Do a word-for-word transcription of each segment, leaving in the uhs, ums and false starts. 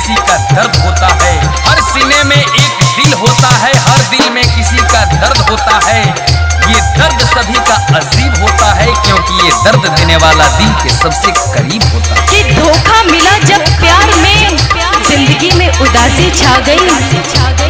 किसी का दर्द होता है, हर सीने में एक दिल होता है, हर दिल में किसी का दर्द होता है। ये दर्द सभी का अजीब होता है, क्योंकि ये दर्द देने वाला दिल के सबसे करीब होता है। कि धोखा मिला जब प्यार में, जिंदगी में उदासी छा गई।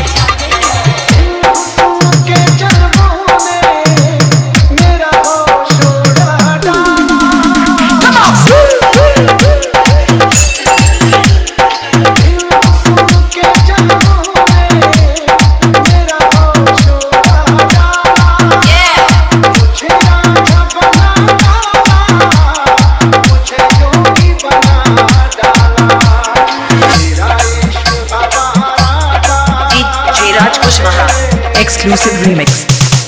Exclusive remix.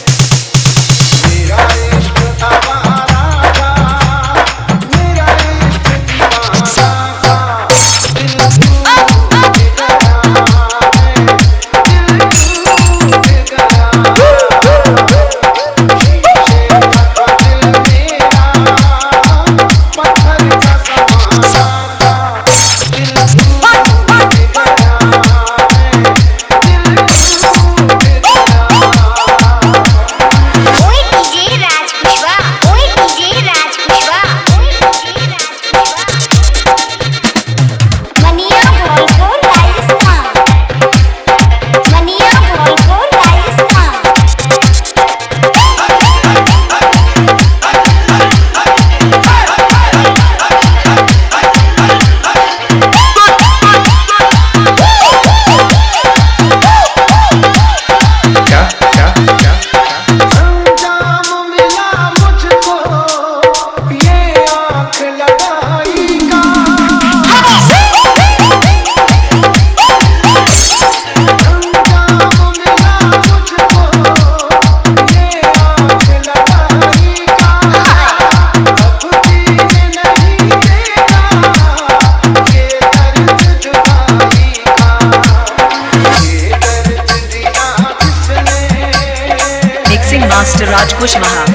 Master Raj Kushwaha.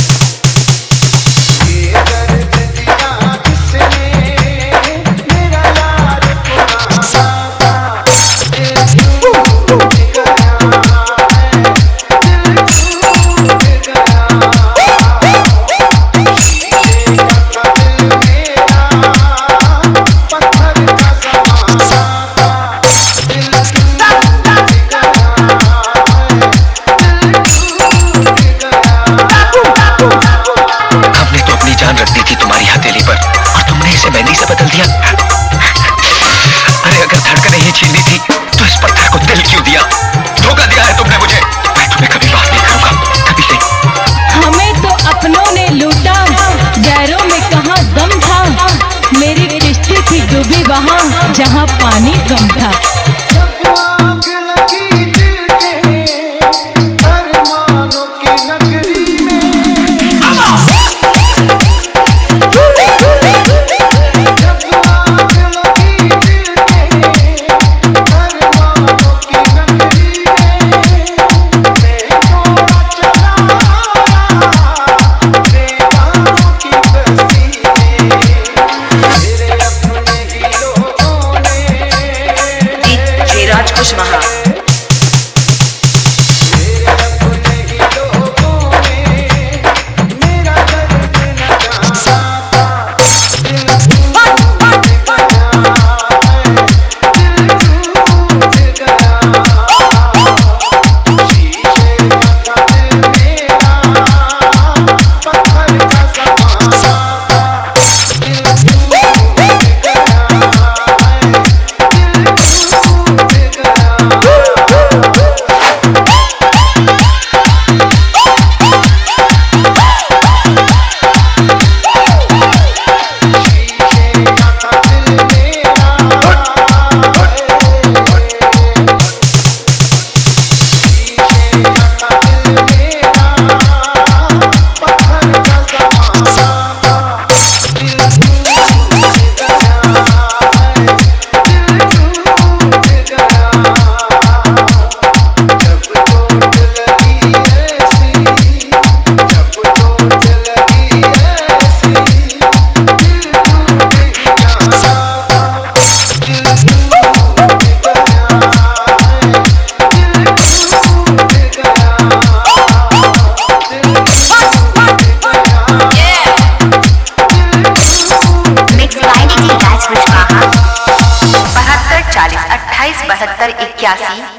मेहंदी से बदल दिया। अरे अगर धड़कन ही छीननी थी तो इस पत्थर को दिल क्यों दिया? धोखा दिया है तुमने मुझे। मैं तुम्हें कभी माफ नहीं करूंगा, कभी नहीं। हमें तो अपनों ने लूटा, गैरों में कहाँ दम था। मेरी किश्ती थी डूबी वहाँ जहाँ पानी कम था। Woo! इक्यासी